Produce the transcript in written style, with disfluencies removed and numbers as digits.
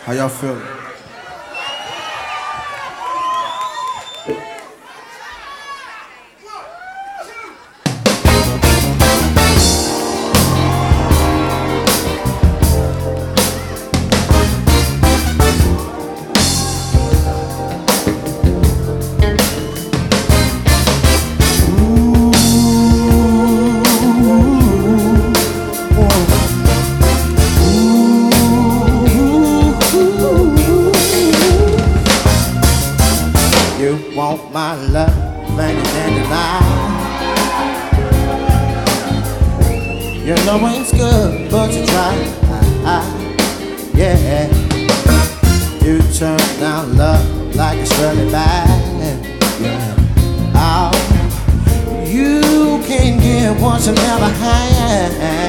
How y'all feeling? You want my love, man, you can't deny. You know it's good, but you try. Yeah, you turn down love like it's really bad. Yeah, oh, you can't get what you never had.